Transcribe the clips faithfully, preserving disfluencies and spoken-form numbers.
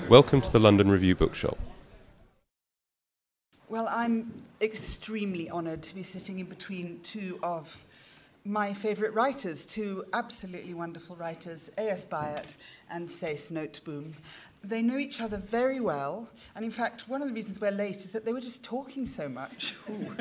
Welcome to the London Review Bookshop. Well, I'm extremely honoured to be sitting in between two of my favourite writers, two absolutely wonderful writers, A S Byatt and Cees Nooteboom. They know each other very well, and in fact, one of the reasons we're late is that they were just talking so much.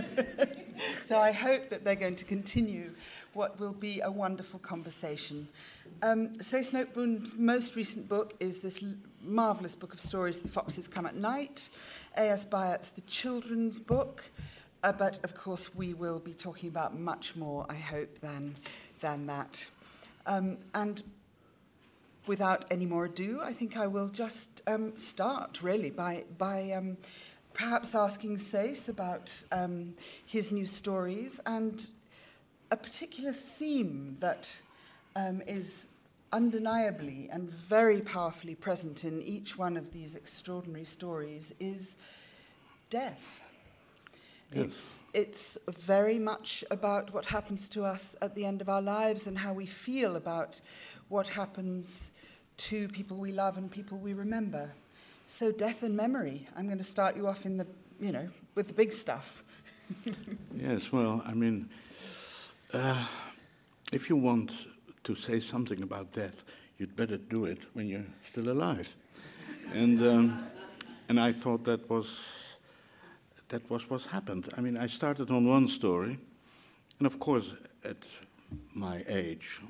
So I hope that they're going to continue what will be a wonderful conversation. Um, Cees Nooteboom's most recent book is this l- marvellous book of stories, The Foxes Come at Night. A S Byatt's the children's book, uh, but of course we will be talking about much more, I hope, than, than that. Um, and without any more ado, I think I will just um, start, really, by, by um, perhaps asking Cees about um, his new stories and a particular theme that um, is undeniably and very powerfully present in each one of these extraordinary stories is death. Yes. It's, it's very much about what happens to us at the end of our lives and how we feel about what happens to people we love and people we remember. So death and memory. I'm going to start you off in the, you know, with the big stuff. Yes, well, I mean, uh, if you want to say something about death, you'd better do it when you're still alive. And um, and I thought that was that was what happened. I mean, I started on one story, and of course, at my age,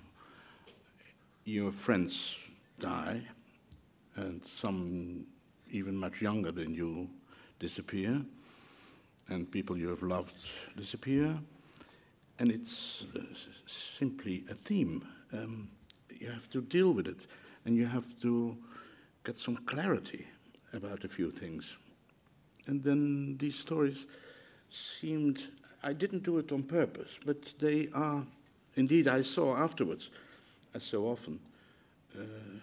your friends die, and some even much younger than you disappear, and people you have loved disappear, and it's uh, s- simply a theme. Um, you have to deal with it, and you have to get some clarity about a few things. And then these stories seemed, I didn't do it on purpose, but they are, indeed I saw afterwards, as so often, uh,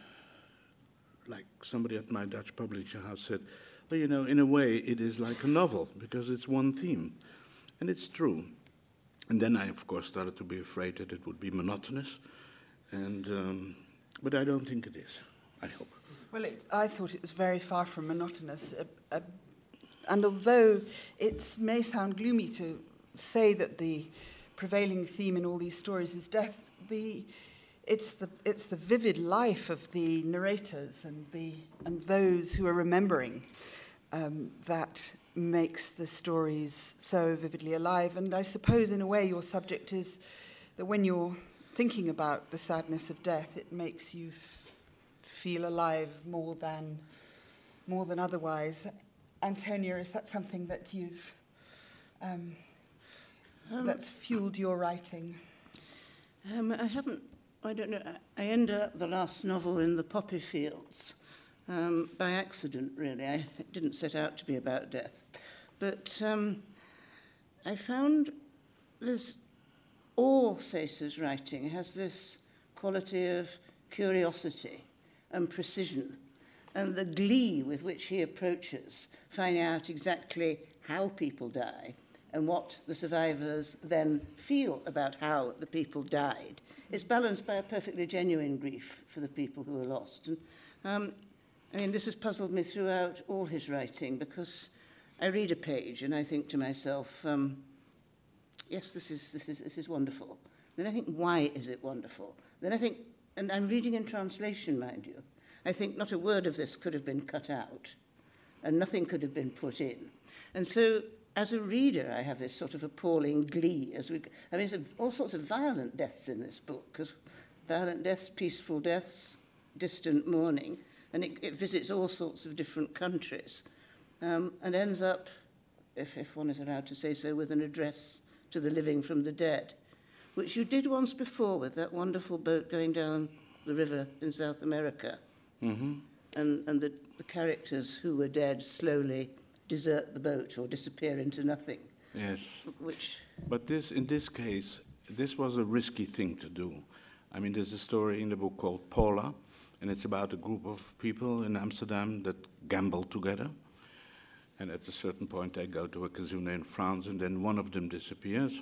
like somebody at my Dutch publishing house said, well, you know, in a way it is like a novel, because it's one theme. And it's true. And then I, of course, started to be afraid that it would be monotonous, and um, but I don't think it is, I hope. Well, it, I thought it was very far from monotonous. Uh, uh, and although it may sound gloomy to say that the prevailing theme in all these stories is death, the, it's, the, it's the vivid life of the narrators and, the, and those who are remembering um, that makes the stories so vividly alive. And I suppose, in a way, your subject is that when you're thinking about the sadness of death, it makes you f- feel alive more than more than otherwise. Antonia, is that something that you've um, Um, that's fueled your writing? Um, I haven't, I don't know, I I ended up the last novel in the poppy fields um, by accident, really. I it didn't set out to be about death. But um, I found this, all Cees's writing has this quality of curiosity and precision, and the glee with which he approaches finding out exactly how people die and what the survivors then feel about how the people died. It's balanced by a perfectly genuine grief for the people who are lost. And um, I mean, this has puzzled me throughout all his writing, because I read a page and I think to myself, um, yes, this is, this is, this is wonderful. Then I think, why is it wonderful? Then I think, and I'm reading in translation, mind you, I think not a word of this could have been cut out, and nothing could have been put in. And so, as a reader, I have this sort of appalling glee. As we, I mean, there's all sorts of violent deaths in this book, because violent deaths, peaceful deaths, distant mourning, and it, it visits all sorts of different countries, um, and ends up, if, if one is allowed to say so, with an address to the living from the dead, which you did once before with that wonderful boat going down the river in South America. Mm-hmm. And, and the, the characters who were dead slowly desert the boat or disappear into nothing. Yes. Which, But this, in this case, this was a risky thing to do. I mean, there's a story in the book called Paula, and it's about a group of people in Amsterdam that gamble together. And at a certain point, they go to a casino in France, and then one of them disappears.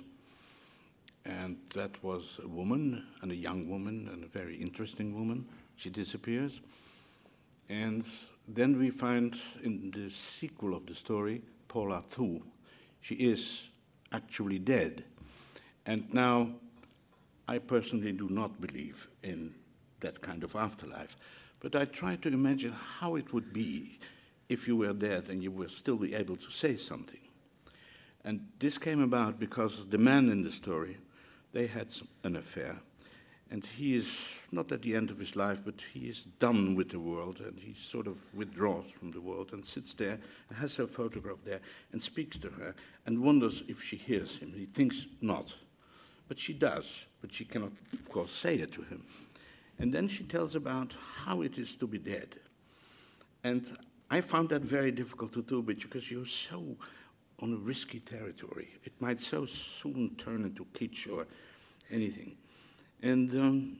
And that was a woman, and a young woman, and a very interesting woman. She disappears. And then we find in the sequel of the story, Paula Thu. She is actually dead. And now, I personally do not believe in that kind of afterlife. But I try to imagine how it would be if you were dead and you would still be able to say something. And this came about because the man in the story, they had some, an affair. And he is not at the end of his life, but he is done with the world, and he sort of withdraws from the world and sits there and has her photograph there and speaks to her and wonders if she hears him. He thinks not, but she does, but she cannot, of course, say it to him. And then she tells about how it is to be dead. And I found that very difficult to do, because you're so on a risky territory. It might so soon turn into kitsch or anything. And um,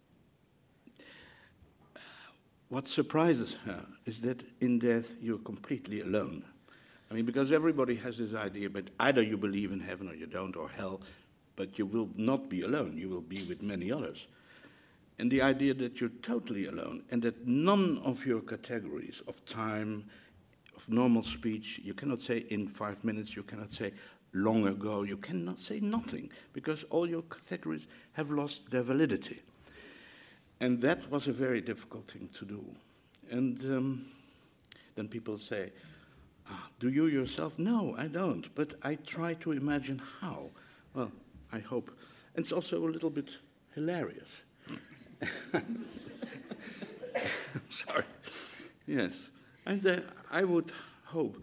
what surprises her is that in death you're completely alone. I mean, because everybody has this idea, but either you believe in heaven or you don't, or hell, but you will not be alone. You will be with many others. And the idea that you're totally alone, and that none of your categories of time, of normal speech, you cannot say in five minutes, you cannot say long ago, you cannot say nothing, because all your categories have lost their validity. And that was a very difficult thing to do. And um, then people say, ah, do you yourself? No, I don't, but I try to imagine how. Well, I hope. And it's also a little bit hilarious. Sorry. Yes. And uh, I would hope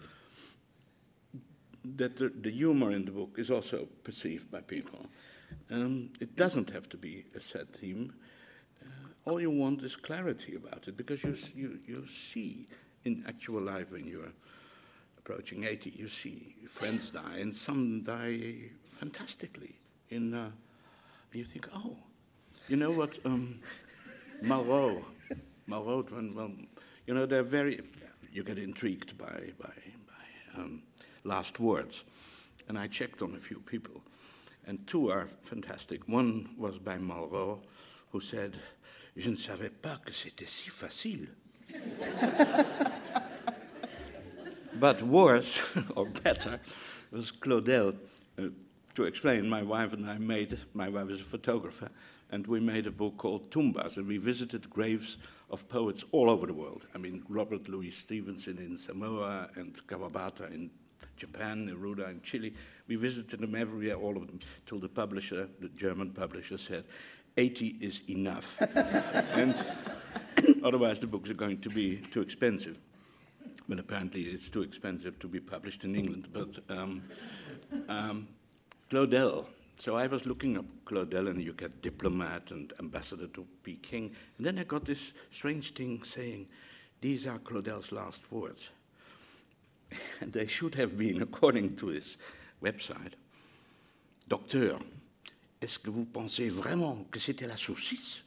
that the, the humor in the book is also perceived by people. Um, it doesn't have to be a sad theme. Uh, all you want is clarity about it, because you, you, you see in actual life when you're approaching eighty, you see friends die, and some die fantastically. In, uh, and you think, oh, you know what, um, Malraux, Malraux, well, you know, they're very, you get intrigued by, by, by um, last words. And I checked on a few people, and two are fantastic. One was by Malraux, who said, "Je ne savais pas que c'était si facile." But worse, or better, was Claudel. Uh, to explain, my wife and I made, my wife is a photographer, and we made a book called Tumbas, and we visited graves of poets all over the world. I mean, Robert Louis Stevenson in Samoa, and Kawabata in Japan, Neruda in Chile. We visited them everywhere, all of them, till the publisher, the German publisher, said, eighty is enough. And otherwise the books are going to be too expensive. Well, apparently it's too expensive to be published in England, but um, um, Claudel. So I was looking up Claudel, and you get diplomat and ambassador to Peking. And then I got this strange thing saying, these are Claudel's last words. And they should have been, according to his website, Docteur, est-ce que vous pensez vraiment que c'était la saucisse?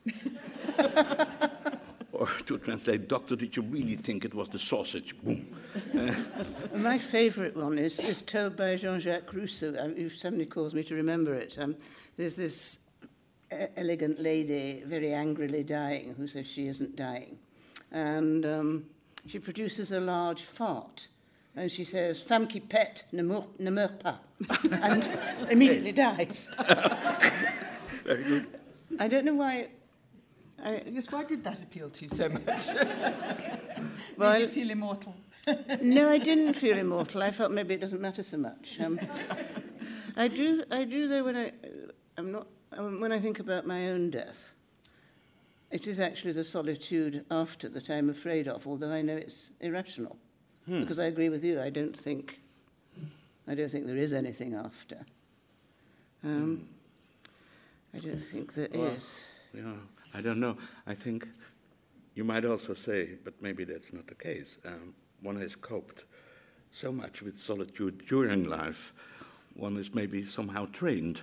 Or to translate, Doctor, did you really think it was the sausage? Boom. Uh, My favourite one is, is told by Jean-Jacques Rousseau, um, if somebody calls me to remember it. Um, there's this uh, elegant lady very angrily dying who says she isn't dying. And um, she produces a large fart. And she says, femme qui pète ne meurt, ne meurt pas. And immediately dies. Very good. I don't know why... I, Yes, why did that appeal to you so much? Well, Did you feel immortal? No, I didn't feel immortal. I felt maybe it doesn't matter so much. Um, I do, I do though. When I, I'm not. Um, when I think about my own death, it is actually the solitude after that I'm afraid of. Although I know it's irrational, hmm. because I agree with you. I don't think. I don't think there is anything after. Um, hmm. I don't think there well, is. Yeah. I don't know. I think you might also say, but maybe that's not the case. Um, one has coped so much with solitude during life. One is maybe somehow trained.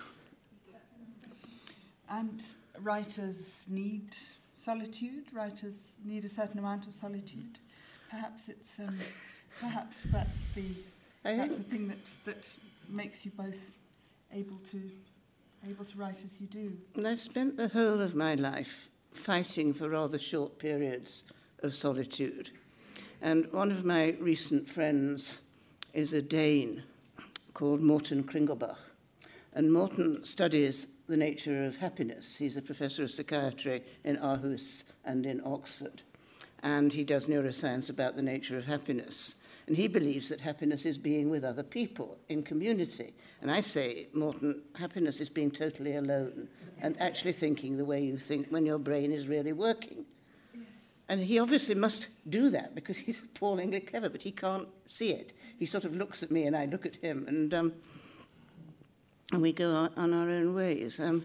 And writers need solitude. Writers need a certain amount of solitude. Perhaps it's um, perhaps that's the that's the thing that that makes you both able to. able to write as you do. And I've spent the whole of my life fighting for rather short periods of solitude. And one of my recent friends is a Dane called Morten Kringelbach. And Morten studies the nature of happiness. He's a professor of psychiatry in Aarhus and in Oxford. And he does neuroscience about the nature of happiness. And he believes that happiness is being with other people in community. And I say, Morten, happiness is being totally alone and actually thinking the way you think when your brain is really working. And he obviously must do that because he's appallingly clever, but he can't see it. He sort of looks at me and I look at him, and um, and we go on, on our own ways. Um,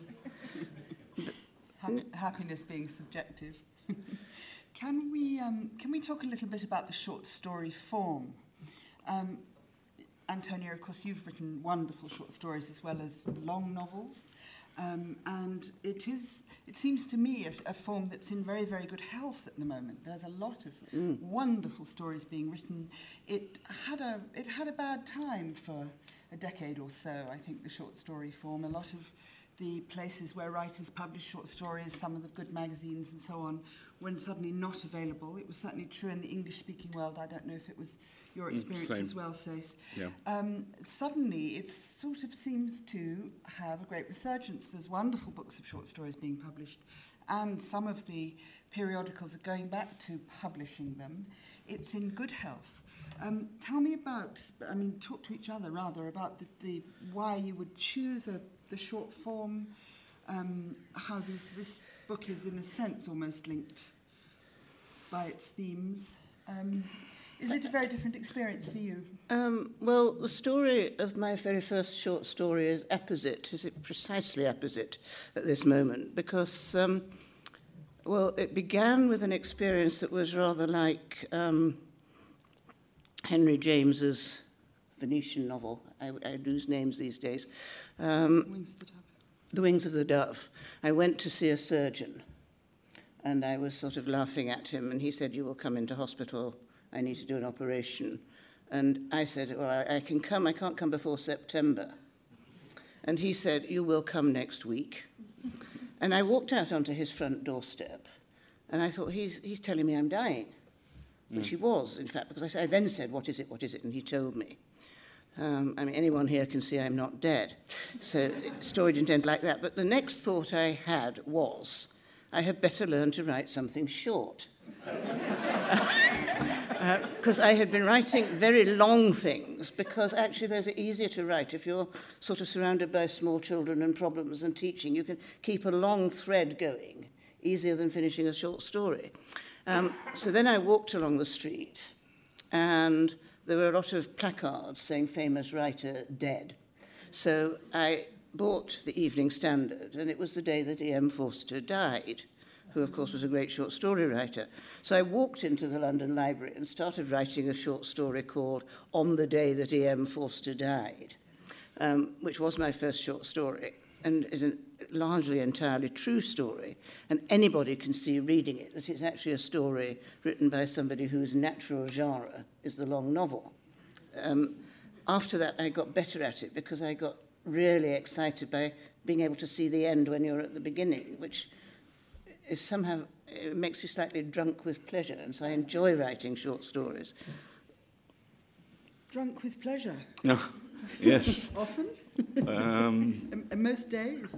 Happ- happiness being subjective. Can we um, can we talk a little bit about the short story form? Um, Antonia, of course, you've written wonderful short stories as well as long novels, um, and it is it seems to me a, a form that's in very very good health at the moment. There's a lot of mm. wonderful stories being written. It had a it had a bad time for a decade or so. I think the short story form. A lot of the places where writers publish short stories, some of the good magazines and so on, were suddenly not available. It was certainly true in the English-speaking world. I don't know if it was your experience mm, as well, Cees. Yeah. Um, suddenly, it sort of seems to have a great resurgence. There's wonderful books of short stories being published, and some of the periodicals are going back to publishing them. It's in good health. Um, tell me about, I mean, talk to each other rather about the, the why you would choose a the short form, um, how this, this book is in a sense almost linked by its themes. Um, is it a very different experience for you? Um, well, the story of my very first short story is apposite, is it precisely apposite at this moment, because, um, well, it began with an experience that was rather like um, Henry James's Venetian novel. I, I lose names these days. Um, Wings of the Dove. The Wings of the Dove. I went to see a surgeon, and I was sort of laughing at him, and he said, "You will come into hospital. I need to do an operation." And I said, "Well, I, I can come. I can't come before September." And he said, "You will come next week." And I walked out onto his front doorstep, and I thought, he's, he's telling me I'm dying, mm. which he was, in fact, because I, said, I then said, "What is it, what is it?" And he told me. Um, I mean, anyone here can see I'm not dead. So the story didn't end like that. But the next thought I had was, I had better learn to write something short. Because uh, I had been writing very long things, because actually those are easier to write. If you're sort of surrounded by small children and problems and teaching, you can keep a long thread going, easier than finishing a short story. Um, so then I walked along the street, and there were a lot of placards saying famous writer dead. So I bought the Evening Standard, and it was the day that E M Forster died, who of course was a great short story writer. So I walked into the London Library and started writing a short story called On the Day That E M Forster Died, um, which was my first short story, and is a largely entirely true story. And anybody can see reading it that it's actually a story written by somebody whose natural genre is the long novel. Um, after that, I got better at it because I got really excited by being able to see the end when you're at the beginning, which is somehow, it makes you slightly drunk with pleasure. And so I enjoy writing short stories. Drunk with pleasure? No. Yes. Often? Um, and, and most days?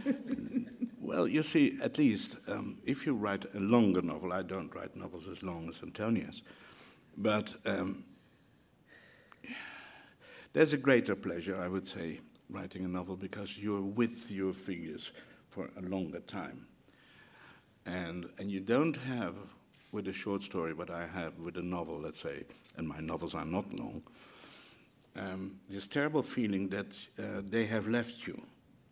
Well, you see, at least um, if you write a longer novel, I don't write novels as long as Antonia's, but um, there's a greater pleasure, I would say, writing a novel because you're with your figures for a longer time. And, and you don't have, with a short story, what I have with a novel, let's say, and my novels are not long, um, this terrible feeling that uh, they have left you.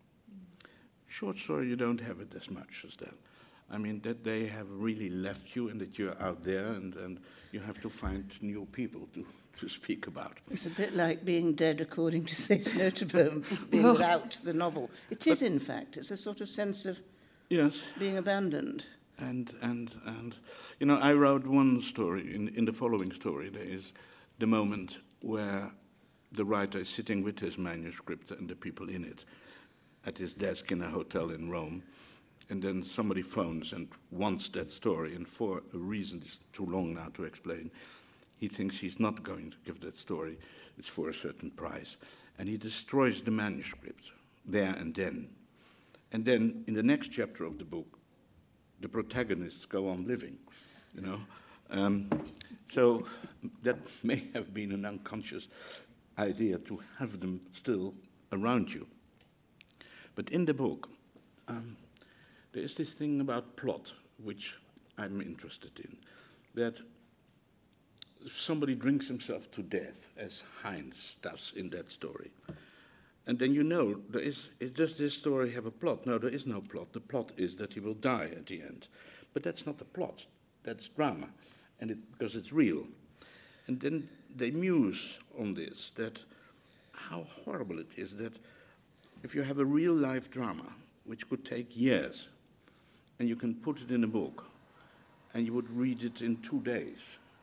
Short story, you don't have it as much as that. I mean, that they have really left you and that you're out there and, and you have to find new people to, to speak about. It's a bit like being dead, according to Cees Notenboom, being well, without the novel. It is, in fact. It's a sort of sense of yes. being abandoned. And, and, and you know, I wrote one story. In, in the following story, there is the moment where the writer is sitting with his manuscript and the people in it at his desk in a hotel in Rome, and then somebody phones and wants that story, and for a reason it's too long now to explain, he thinks he's not going to give that story. It's for a certain price. And he destroys the manuscript there and then. And then in the next chapter of the book, the protagonists go on living, you know. Um, so that may have been an unconscious idea to have them still around you. But in the book, um, there is this thing about plot, which I'm interested in, that if somebody drinks himself to death, as Heinz does in that story, and then you know, there is, is does this story have a plot? No, there is no plot. The plot is that he will die at the end. But that's not the plot. That's drama, and it, because it's real. And then they muse on this, that how horrible it is that if you have a real-life drama, which could take years, and you can put it in a book, and you would read it in two days,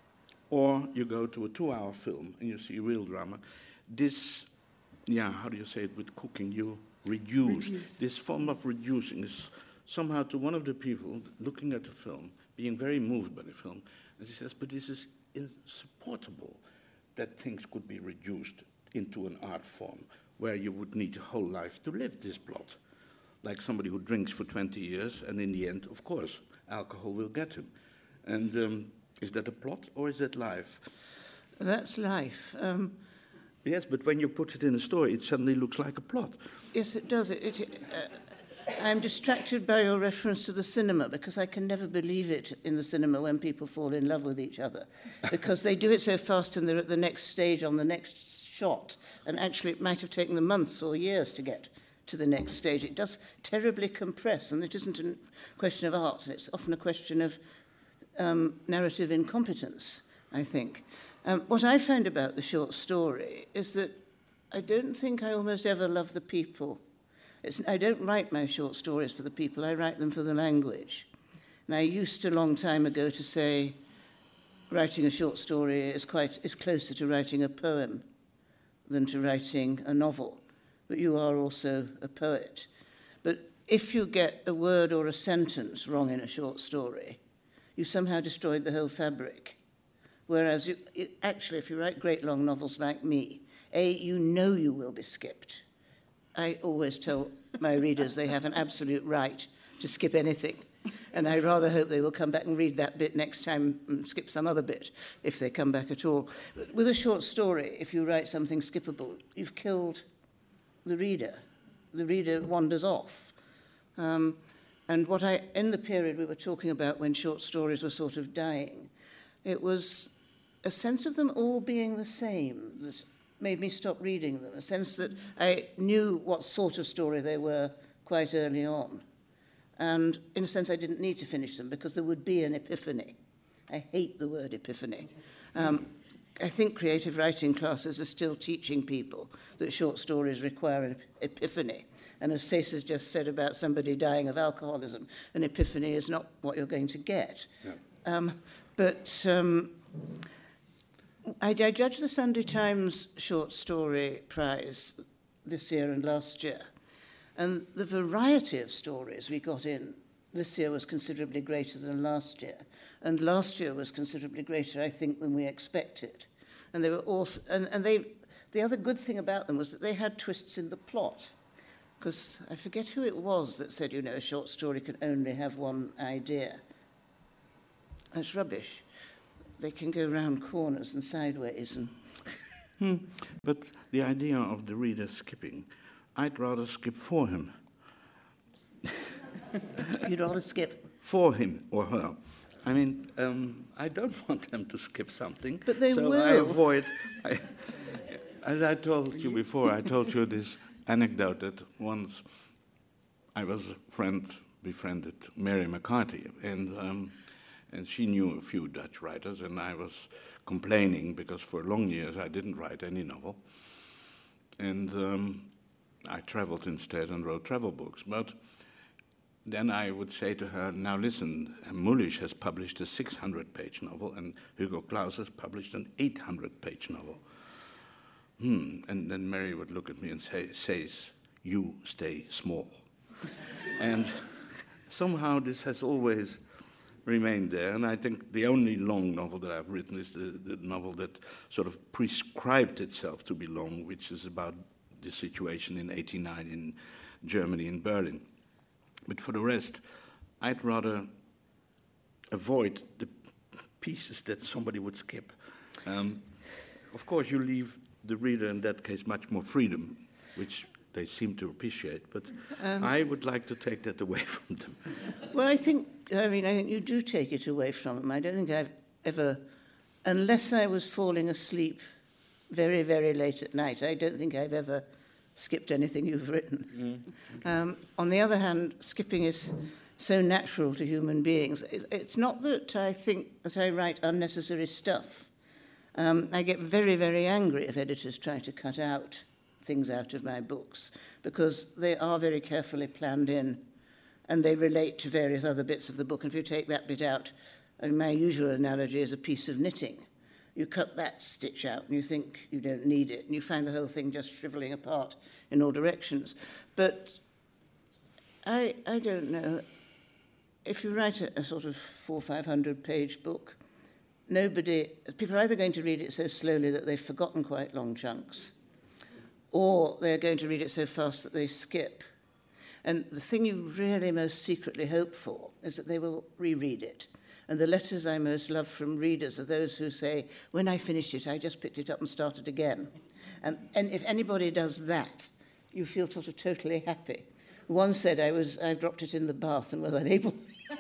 or you go to a two-hour film, and you see real drama, this, yeah, how do you say it with cooking? You reduce. reduce. This form of reducing is somehow to one of the people looking at the film, being very moved by the film, and he says, but this is insupportable that things could be reduced into an art form where you would need a whole life to live this plot. Like somebody who drinks for twenty years, and in the end, of course, alcohol will get him. And um, is that a plot, or is that life? That's life. Um, yes, but when you put it in a story, it suddenly looks like a plot. Yes, it does. It, it, uh, I'm distracted by your reference to the cinema, because I can never believe it in the cinema when people fall in love with each other, because they do it so fast and they're at the next stage on the next shot, and actually it might have taken them months or years to get to the next stage. It does terribly compress, and it isn't a question of art. It's often a question of um, narrative incompetence, I think. Um, what I found about the short story is that I don't think I almost ever love the people. It's, I don't write my short stories for the people, I write them for the language. And I used a long time ago to say writing a short story is quite is closer to writing a poem than to writing a novel. But you are also a poet. But if you get a word or a sentence wrong in a short story, you somehow destroyed the whole fabric. Whereas, you, it, actually, if you write great long novels like me, A, you know you will be skipped. I always tell my readers they have an absolute right to skip anything. And I rather hope they will come back and read that bit next time and skip some other bit, if they come back at all. But with a short story, if you write something skippable, you've killed the reader. The reader wanders off. Um, and what I, in the period we were talking about when short stories were sort of dying, it was a sense of them all being the same that made me stop reading them, a sense that I knew what sort of story they were quite early on. And in a sense, I didn't need to finish them because there would be an epiphany. I hate the word epiphany. Um, I think creative writing classes are still teaching people that short stories require an epiphany. And as Cees has just said about somebody dying of alcoholism, an epiphany is not what you're going to get. Yeah. Um, but um, I, I judged the Sunday Times Short Story Prize this year and last year. And the variety of stories we got in this year was considerably greater than last year. And last year was considerably greater, I think, than we expected. And they were also, and, and they, the other good thing about them was that they had twists in the plot. Because I forget who it was that said, you know, a short story can only have one idea. That's rubbish. They can go round corners and sideways. And hmm. But the idea of the reader skipping, I'd rather skip for him. You'd rather skip? For him or her. I mean, um, I don't want them to skip something. But they so will. I avoid... I, as I told you before, I told you this anecdote that once I was a friend, befriended Mary McCarthy, and, um, and she knew a few Dutch writers, and I was complaining because for long years I didn't write any novel. And um, I traveled instead and wrote travel books. But then I would say to her, now listen, Mulisch has published a six hundred page novel and Hugo Claus has published an eight hundred page novel. Hmm. And then Mary would look at me and say, says, you stay small. And somehow this has always remained there, and I think the only long novel that I've written is the, the novel that sort of prescribed itself to be long, which is about the situation in eighty-nine in Germany, in Berlin. But for the rest, I'd rather avoid the pieces that somebody would skip. Um, of course, you leave the reader, in that case, much more freedom, which they seem to appreciate, but um, I would like to take that away from them. Well, I think, I mean, I think you do take it away from them. I don't think I've ever, unless I was falling asleep very, very late at night, I don't think I've ever skipped anything you've written. Mm. Um, on the other hand, skipping is so natural to human beings. It's not that I think that I write unnecessary stuff. Um, I get very, very angry if editors try to cut out things out of my books, because they are very carefully planned in and they relate to various other bits of the book. And if you take that bit out, I mean, my usual analogy is a piece of knitting. You cut that stitch out and you think you don't need it, and you find the whole thing just shriveling apart in all directions. But I, I don't know. If you write a, a sort of four or five hundred page book, nobody, people are either going to read it so slowly that they've forgotten quite long chunks, or they're going to read it so fast that they skip. And the thing you really most secretly hope for is that they will reread it. And the letters I most love from readers are those who say, when I finished it, I just picked it up and started again. And, and if anybody does that, you feel sort of totally happy. One said, I was, I dropped it in the bath and was unable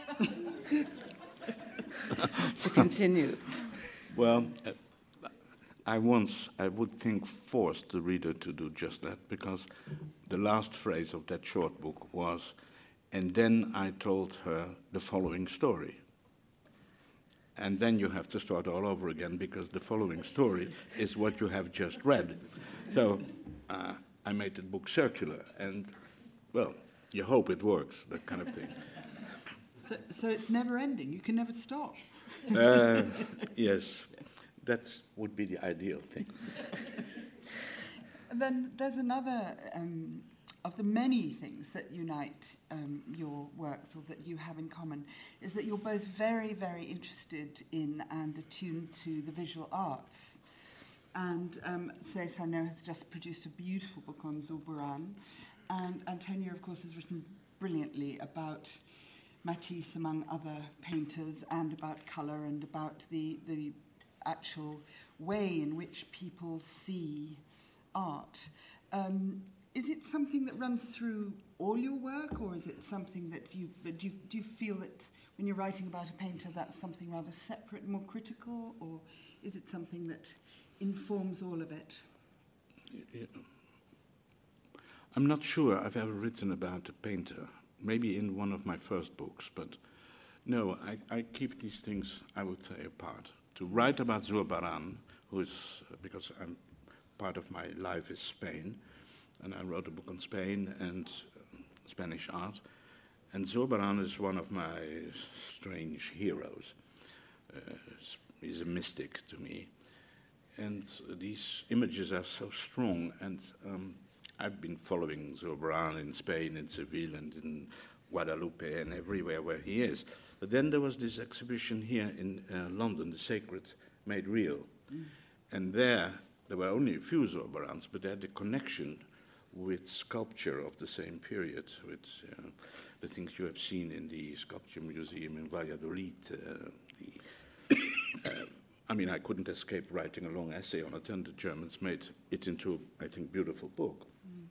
to continue. Well, uh, I once, I would think, forced the reader to do just that, because the last phrase of that short book was, and then I told her the following story. And then you have to start all over again, because the following story is what you have just read. So uh, I made the book circular, and, well, you hope it works, that kind of thing. So, so it's never ending. You can never stop. Uh, yes, that would be the ideal thing. And then there's another um, of the many things that unite um, your works, or that you have in common, is that you're both very, very interested in and attuned to the visual arts. And um, Cés, I know, has just produced a beautiful book on Zurbarán. And Antonia, of course, has written brilliantly about Matisse, among other painters, and about colour, and about the, the actual way in which people see art. Um, is it something that runs through all your work, or is it something that you, do you, do you feel that when you're writing about a painter that's something rather separate, more critical, or is it something that informs all of it? Yeah. I'm not sure I've ever written about a painter, maybe in one of my first books, but no, I, I keep these things, I would say, apart. To write about Zurbarán, who is, because I'm, part of my life is Spain, and I wrote a book on Spain and uh, Spanish art, and Zurbarán is one of my strange heroes. Uh, he's a mystic to me, and these images are so strong, and um, I've been following Zurbarán in Spain, in Seville, and in Guadalupe, and everywhere where he is. But then there was this exhibition here in uh, London, The Sacred Made Real. Mm. And there, there were only a few Zurbaráns, but they had a connection with sculpture of the same period, with uh, the things you have seen in the Sculpture Museum in Valladolid. Uh, the, uh, I mean, I couldn't escape writing a long essay on it, and the Germans made it into, I think, beautiful book. Mm.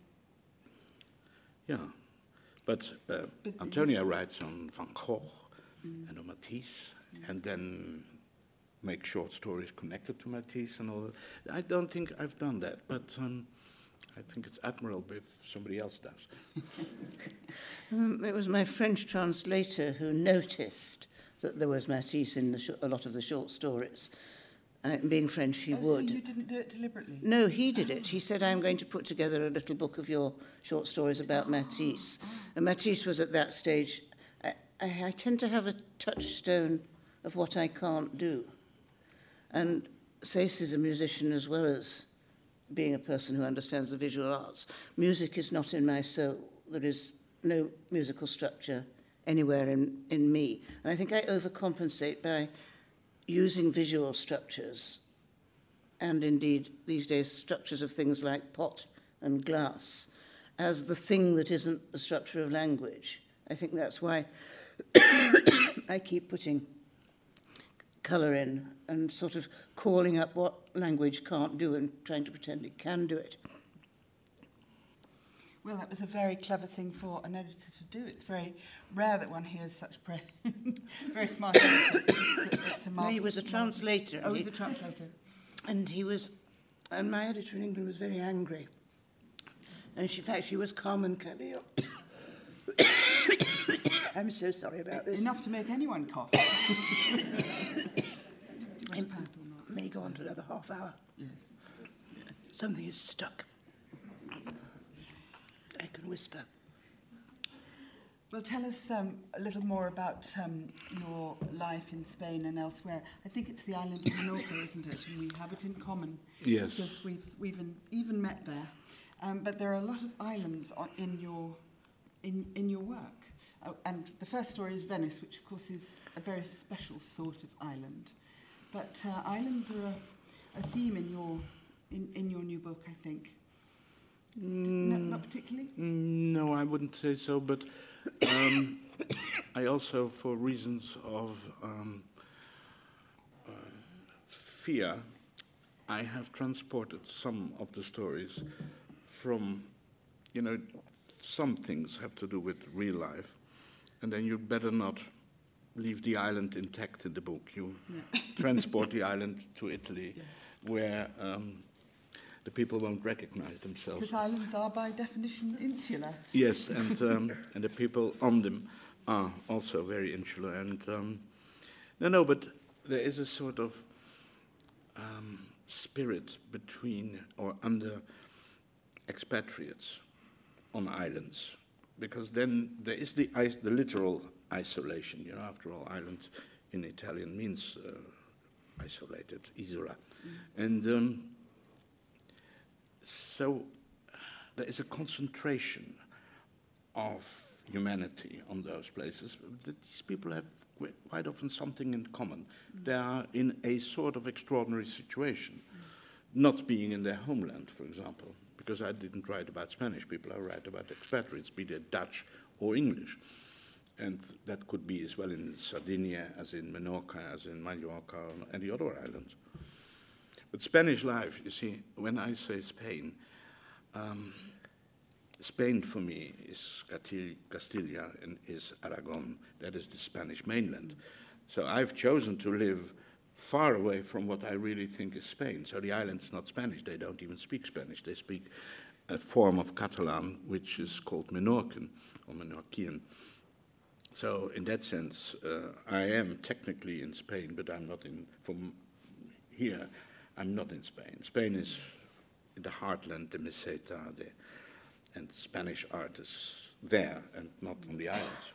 Yeah. But, uh, but Antonia writes on Van Gogh mm. and on Matisse, mm. and then make short stories connected to Matisse and all that. I don't think I've done that, but um, I think it's admirable if somebody else does. um, it was my French translator who noticed that there was Matisse in the sh- a lot of the short stories. Uh, being French, he oh, would. So you didn't do it deliberately? No, he did it. He said, I'm going to put together a little book of your short stories about Matisse. And Matisse was at that stage. I, I, I tend to have a touchstone of what I can't do. And Cés is a musician as well as being a person who understands the visual arts. Music is not in my soul. There is no musical structure anywhere in, in me. And I think I overcompensate by using visual structures, and indeed these days structures of things like pot and glass, as the thing that isn't the structure of language. I think that's why I keep putting colour in and sort of calling up what language can't do and trying to pretend it can do it. Well, that was a very clever thing for an editor to do. It's very rare that one hears such pra- very smart editor. It's a, it's a No, he was a translator. Oh, he he was a translator. And he was, and my editor in England was very angry. And she, in fact, she was commonly ill. I'm so sorry about this. Enough to make anyone cough. I may go on to another half hour. Yes. Yes. Something is stuck. I can whisper. Well, tell us um, a little more about um, your life in Spain and elsewhere. I think it's the island of Menorca, isn't it? And we have it in common. Yes. Because we've, we've in, even met there. Um, but there are a lot of islands on, in your in, in your work. Oh, and the first story is Venice, which of course is a very special sort of island. But uh, islands are a, a theme in your in, in your new book, I think. Mm, no, not particularly? No, I wouldn't say so, but um, I also, for reasons of um, uh, fear, I have transported some of the stories from, you know, some things have to do with real life, and then you'd better not leave the island intact in the book. You yeah. transport the island to Italy, yes. where um, the people won't recognize themselves. Because islands are by definition insular. Yes, and um, and the people on them are also very insular. And um, no, no, but there is a sort of um, spirit between or under expatriates on islands, because then there is the is- the literal isolation. You know, after all, island in Italian means uh, isolated, isola, mm. and. Um, So there is a concentration of humanity on those places. These people have quite often something in common. Mm. They are in a sort of extraordinary situation, mm. not being in their homeland, for example, because I didn't write about Spanish people, I write about expatriates, be they Dutch or English. And that could be as well in Sardinia, as in Menorca, as in Mallorca, and the other islands. But Spanish life, you see, when I say Spain, um, Spain for me is Castil- Castilla and is Aragon. That is the Spanish mainland. So I've chosen to live far away from what I really think is Spain. So the island's not Spanish. They don't even speak Spanish. They speak a form of Catalan, which is called Menorcan or Menorquian. So in that sense, uh, I am technically in Spain, but I'm not in, from here, I'm not in Spain. Spain is in the heartland, the Meseta, the, and Spanish art is there and not on the islands.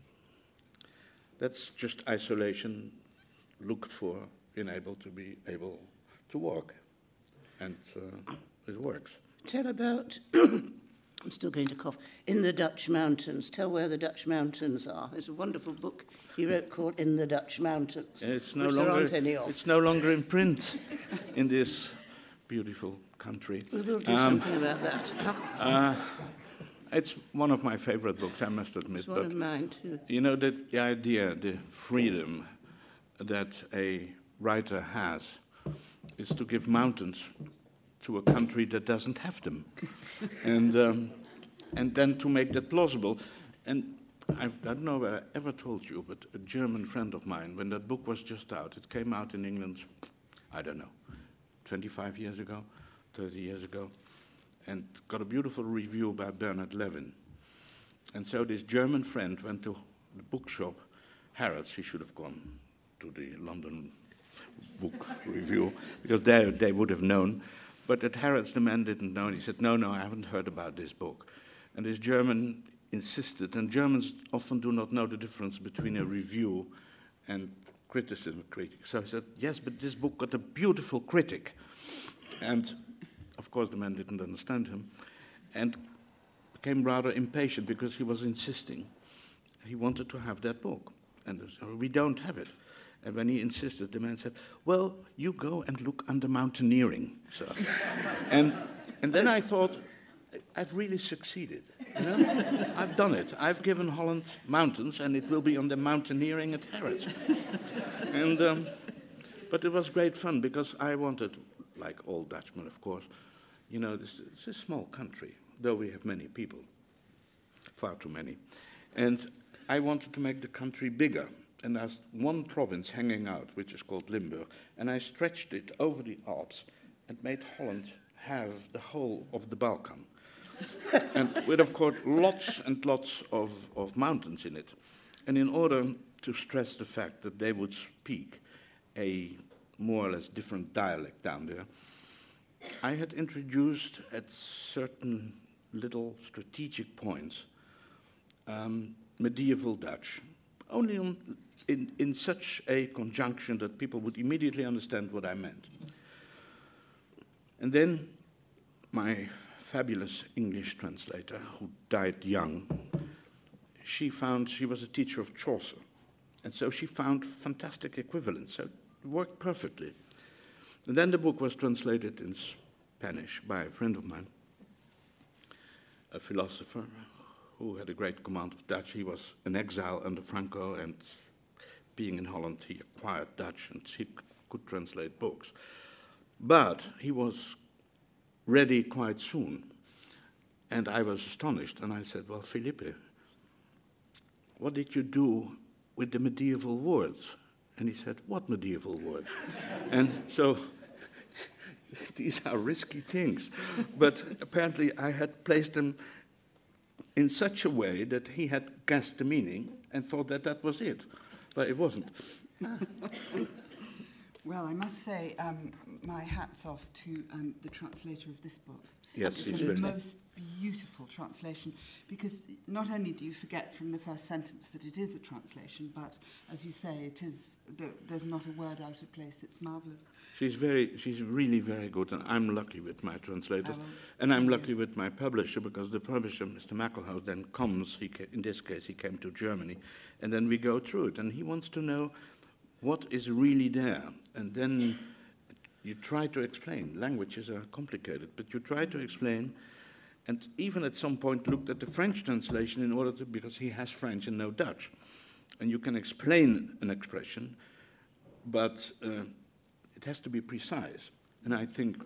That's just isolation looked for in able to be able to walk. And uh, it works. Tell about, I'm still going to cough, In the Dutch Mountains. Tell where the Dutch mountains are. There's a wonderful book he wrote called In the Dutch Mountains, It's no which longer, there aren't any of. It's no longer in print in this beautiful country. We will do Um, something about that. Uh, it's one of my favorite books, I must admit. It's one but of mine too. you know, that the idea, the freedom that a writer has is to give mountains to a country that doesn't have them. and um, and then to make that plausible. And I've, I don't know whether I ever told you, but a German friend of mine, when that book was just out, it came out in England, I don't know, twenty-five years ago, thirty years ago, and got a beautiful review by Bernard Levin. And so this German friend went to the bookshop, Harrods. He should have gone to the London book review, because they, they would have known. But at Harrods, the man didn't know, and he said, no, no, I haven't heard about this book. And this German insisted, and Germans often do not know the difference between a review and criticism critic. So he said, yes, but this book got a beautiful critic. And of course, the man didn't understand him, and became rather impatient because he was insisting. he wanted to have that book. And they said, we don't have it. And when he insisted, the man said, well, you go and look under mountaineering, sir. and, and then I thought, I've really succeeded. You know? I've done it. I've given Holland mountains, and it will be under mountaineering at Harrods. and, um, but it was great fun, because I wanted, like all Dutchmen, of course, you know, this, it's a small country, though we have many people, far too many. And I wanted to make the country bigger. And there's one province hanging out, which is called Limburg. And I stretched it over the Alps and made Holland have the whole of the Balkan. and with, of course, lots and lots of, of mountains in it. And in order to stress the fact that they would speak a more or less different dialect down there, I had introduced at certain little strategic points um, medieval Dutch, only on, in, in such a conjunction that people would immediately understand what I meant. And then my fabulous English translator, who died young, she found, she was a teacher of Chaucer, and so she found fantastic equivalents, so it worked perfectly. And then the book was translated in Spanish by a friend of mine, a philosopher who had a great command of Dutch. He was in exile under Franco, and being in Holland, he acquired Dutch, and he could translate books. But he was ready quite soon, and I was astonished, and I said, well, Felipe, what did you do with the medieval words? And he said, what medieval words? And so these are risky things. But apparently I had placed them in such a way that he had guessed the meaning and thought that that was it. But it wasn't. Well, I must say, um, my hat's off to um, the translator of this book. Yes, it's it's the very most beautiful translation, because not only do you forget from the first sentence that it is a translation, but as you say, it is. There's not a word out of place. It's marvelous. She's very, she's really very good, and I'm lucky with my translators, and I'm lucky with my publisher, because the publisher, Mister Mackelhaus, then comes. He ca- in this case, he came to Germany, and then we go through it, and he wants to know what is really there, and then you try to explain. Languages are complicated, but you try to explain, and even at some point looked at the French translation in order to, because he has French and no Dutch, and you can explain an expression, but uh, it has to be precise. And I think,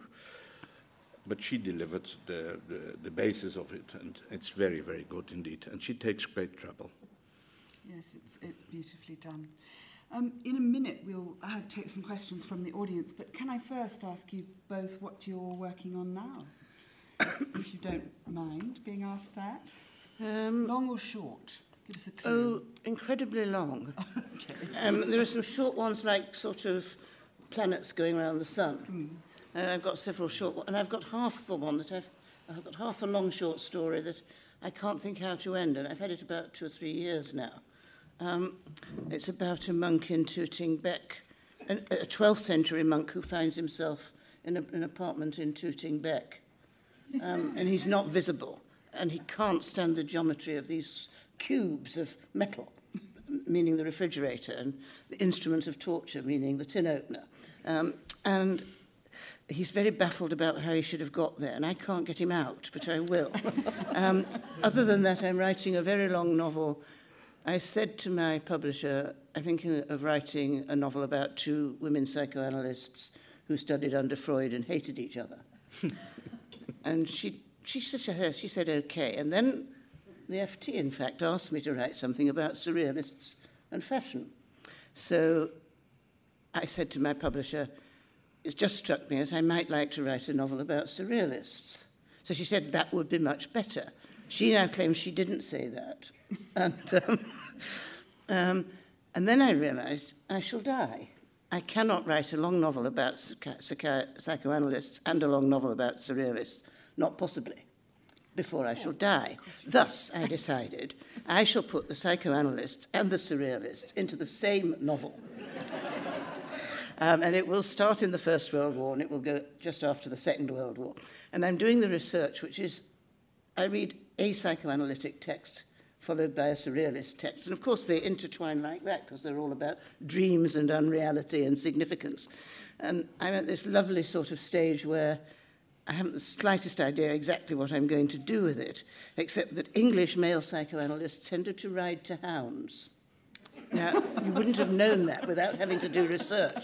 but she delivered the, the, the basis of it, and it's very, very good indeed, and she takes great trouble. Yes, it's, it's beautifully done. Um, in a minute, we'll uh, take some questions from the audience, but can I first ask you both what you're working on now? If you don't mind being asked that. Um, long or short? Give us a clue. Oh, incredibly long. Okay. Um, there are some short ones like sort of planets going around the sun. Mm. Uh, I've got several short ones, and I've got half of one that I've, I've got half a long short story that I can't think how to end, and I've had it about two or three years now. Um, it's about a monk in Tooting Bec, an, a twelfth century monk who finds himself in a, an apartment in Tooting Bec. Um, and he's not visible, and he can't stand the geometry of these cubes of metal, meaning the refrigerator, and the instrument of torture, meaning the tin opener. Um, and he's very baffled about how he should have got there, and I can't get him out, but I will. um, other than that, I'm writing a very long novel. I said to my publisher, I'm thinking of writing a novel about two women psychoanalysts who studied under Freud and hated each other. And she, she, said, she said, okay. And then the F T, in fact, asked me to write something about surrealists and fashion. So I said to my publisher, it's just struck me that I might like to write a novel about surrealists. So she said that would be much better. She now claims she didn't say that. And, um, um, and then I realized I shall die. I cannot write a long novel about psychi- psychoanalysts and a long novel about surrealists, not possibly, before I shall die. Thus, I decided, I shall put the psychoanalysts and the surrealists into the same novel. um, and it will start in the First World War, and it will go just after the Second World War. And I'm doing the research, which is, I read a psychoanalytic text followed by a surrealist text. And of course they intertwine like that because they're all about dreams and unreality and significance. And I'm at this lovely sort of stage where I haven't the slightest idea exactly what I'm going to do with it, except that English male psychoanalysts tended to ride to hounds. Now, you wouldn't have known that without having to do research.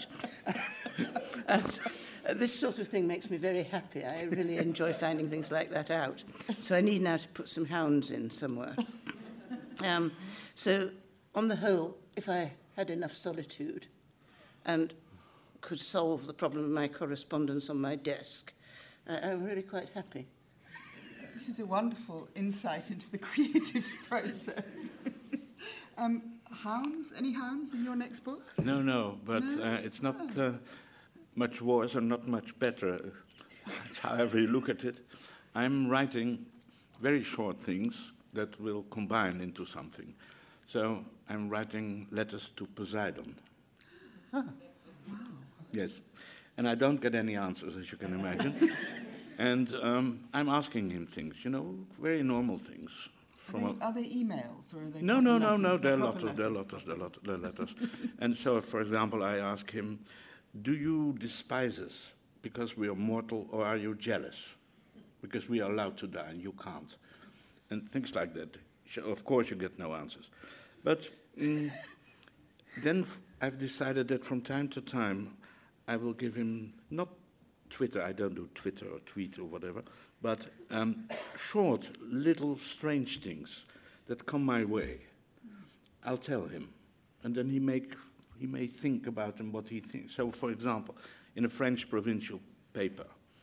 And uh, this sort of thing makes me very happy. I really enjoy finding things like that out. So I need now to put some hounds in somewhere. Um, so, on the whole, if I had enough solitude and could solve the problem of my correspondence on my desk, I, I'm really quite happy. This is a wonderful insight into the creative process. um, hounds? Any hounds in your next book? No, no, but No? Uh, it's not uh, much worse or not much better, however you look at it. I'm writing very short things that will combine into something. So I'm writing letters to Poseidon. Oh, wow. Yes, and I don't get any answers, as you can imagine. And um, I'm asking him things, you know, very normal things. Are they, are they emails or are they? No, no, no, letters? no, they're proper letters, they're letters, they're letters, they're letters. And so, for example, I ask him, do you despise us because we are mortal, or are you jealous? Because we are allowed to die and you can't. And things like that. So of course you get no answers. But mm, then f- I've decided that from time to time I will give him, not Twitter, I don't do Twitter or tweet or whatever, but um, short, little, strange things that come my way. I'll tell him, and then he make he may think about them what he thinks. So, for example, in a French provincial paper,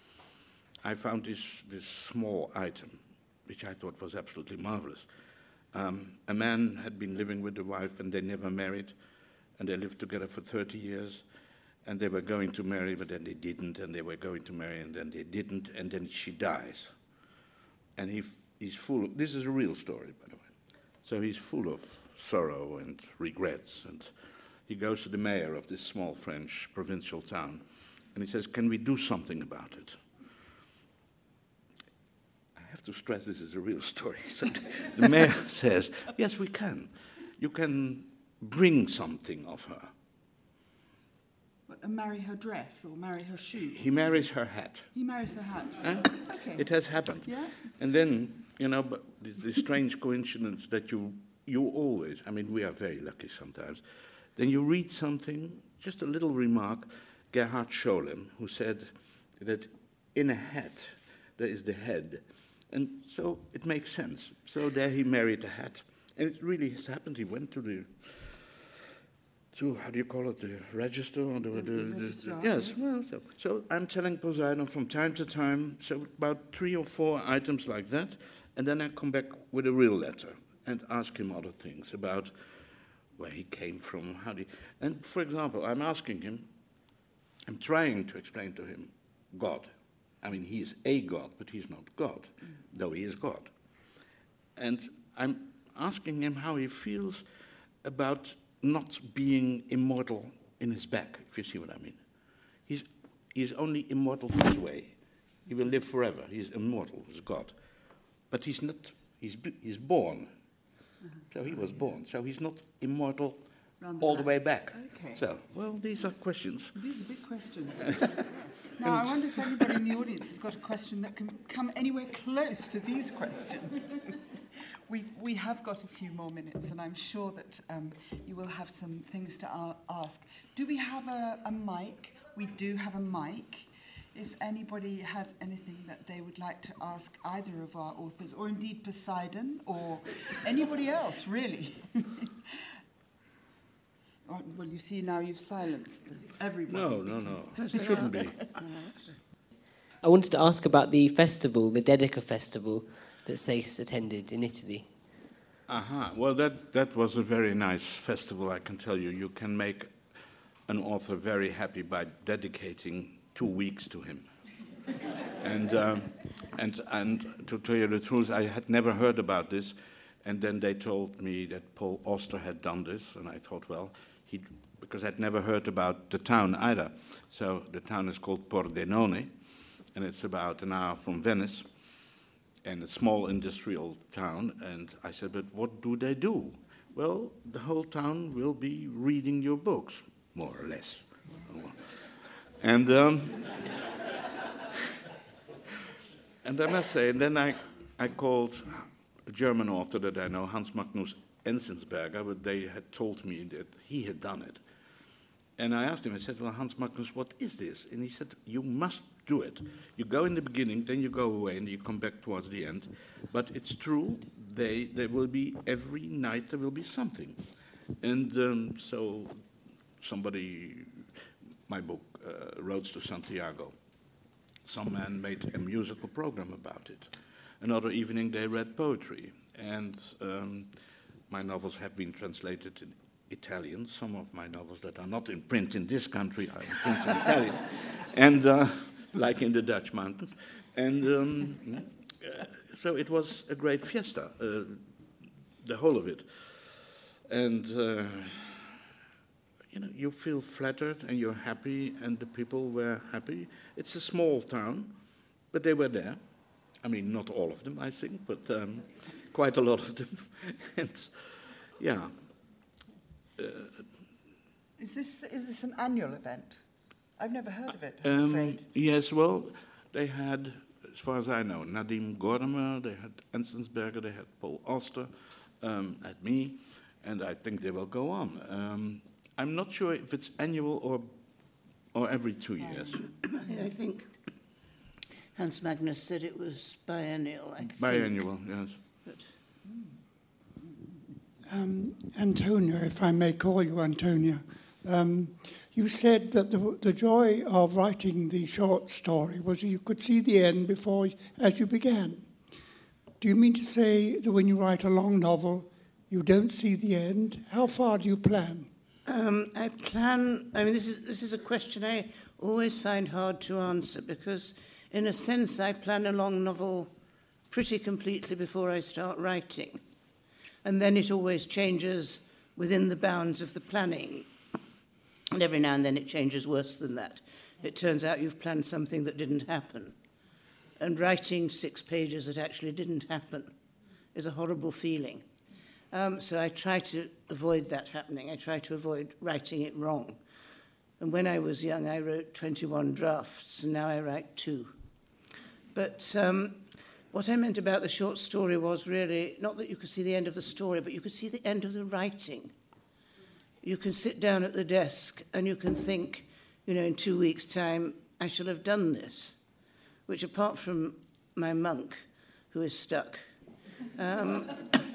I found this this small item, which I thought was absolutely marvelous. Um, a man had been living with a wife, and they never married, and they lived together for thirty years. And they were going to marry, but then they didn't, and they were going to marry, and then they didn't, and then she dies. And he f- he's full of, this is a real story, by the way. So he's full of sorrow and regrets, and he goes to the mayor of this small French provincial town, and he says, can we do something about it? I have to stress this is a real story. So the mayor says, yes, we can. You can bring something of her. What, uh, marry her dress or marry her shoe? He marries her hat. He marries her hat. Eh? Okay. It has happened. Yeah. And then, you know, but the, the strange coincidence that you you always, I mean, we are very lucky sometimes, then you read something, just a little remark, Gerhard Scholem, who said that in a hat there is the head. And so it makes sense. So there he married a hat. And it really has happened. He went to the to, how do you call it, the register? Or the, The- the, the the- registrar, yes, yes. well, so, so I'm telling Poseidon from time to time, so about three or four items like that, and then I come back with a real letter and ask him other things about where he came from, how do you, and for example, I'm asking him, I'm trying to explain to him God. I mean, he is a God, but he's not God, mm. though he is God. And I'm asking him how he feels about not being immortal in his back, if you see what I mean. He's, he's only immortal this way. He will live forever. He's immortal, he's God. But he's not, he's, he's born. Mm-hmm. So he was born. So he's not immortal Round the all back. the way back. Okay. So, well, these are questions. These are big questions. Now, I wonder if anybody in the audience has got a question that can come anywhere close to these questions. We, we have got a few more minutes, and I'm sure that um, you will have some things to a- ask. Do we have a, a mic? We do have a mic. If anybody has anything that they would like to ask either of our authors, or indeed Poseidon, or anybody else, really. Oh, well, you see now you've silenced everybody. No, no, no. It shouldn't be. I wanted to ask about the festival, the Dedica Festival, that Sayce attended in Italy. Aha. Well, that, that was a very nice festival, I can tell you. You can make an author very happy by dedicating two weeks to him. and, um, and, and to tell you the truth, I had never heard about this. And then they told me that Paul Auster had done this. And I thought, well, he, because I'd never heard about the town either. So the town is called Pordenone, and it's about an hour from Venice. in a small industrial town, and I said, but what do they do? Well, the whole town will be reading your books, more or less. And um, and I must say, and then I, I called a German author that I know, Hans Magnus Enzensberger, but they had told me that he had done it. And I asked him, I said, well, Hans Magnus, what is this? And he said, you must do it. You go in the beginning, then you go away, and you come back towards the end. But it's true, they, there will be, every night there will be something. And um, so somebody, my book, uh, Roads to Santiago, some man made a musical program about it. Another evening they read poetry. And um, my novels have been translated in Italian. Some of my novels that are not in print in this country are in print in Italian, and uh, like in the Dutch mountain. And um, uh, so it was a great fiesta, uh, the whole of it. And uh, you know, you feel flattered and you're happy, and the people were happy. It's a small town, but they were there. I mean, not all of them, I think, but um, quite a lot of them. And yeah. Uh, is this is this an annual event? I've never heard of it, I'm um, afraid. Yes, well, they had, as far as I know, Nadim Gordimer, they had Enzensberger, they had Paul Auster, um, had me, and I think they will go on. Um, I'm not sure if it's annual or or every two years. I think Hans Magnus said it was biennial, I think. Biannual, yes. But Um, Antonia, if I may call you Antonia, um, you said that the, the joy of writing the short story was you could see the end before, as you began. Do you mean to say that when you write a long novel, you don't see the end? How far do you plan? Um, I plan, I mean, this is, this is a question I always find hard to answer because, in a sense, I plan a long novel pretty completely before I start writing. And then it always changes within the bounds of the planning. And every now and then it changes worse than that. It turns out you've planned something that didn't happen. And writing six pages that actually didn't happen is a horrible feeling. Um, so I try to avoid that happening. I try to avoid writing it wrong. And when I was young, I wrote twenty-one drafts, and now I write two. But um, what I meant about the short story was really not that you could see the end of the story, but you could see the end of the writing. You can sit down at the desk and you can think, you know, in two weeks' time, I shall have done this, which apart from my monk, who is stuck, um,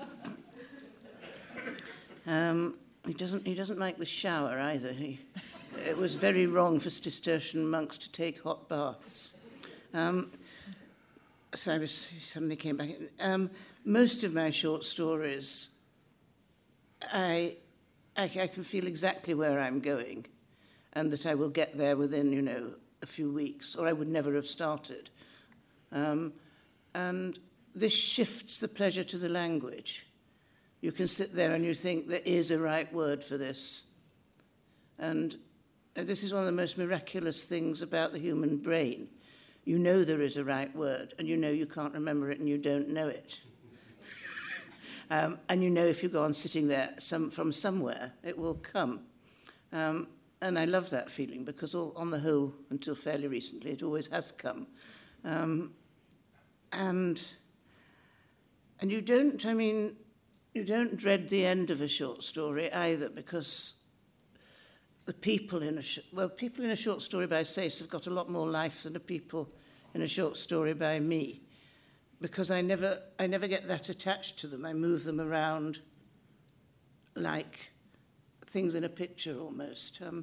um, he doesn't he doesn't like the shower either. He, it was very wrong for Cistercian monks to take hot baths. Um, So I was, suddenly came back. Um, most of my short stories, I, I, I can feel exactly where I'm going and that I will get there within, you know, a few weeks, or I would never have started. Um, and this shifts the pleasure to the language. You can sit there and you think there is a right word for this. And, and this is one of the most miraculous things about the human brain. You know there is a right word, and you know you can't remember it, and you don't know it. um, and you know if you go on sitting there some, from somewhere, it will come. Um, and I love that feeling, because all, on the whole, until fairly recently, it always has come. Um, and and you don't, I mean, you don't dread the end of a short story either, because the people in a sh- well, people in a short story by Sayce have got a lot more life than the people in a short story by me, because I never, I never get that attached to them. I move them around like things in a picture almost. Um,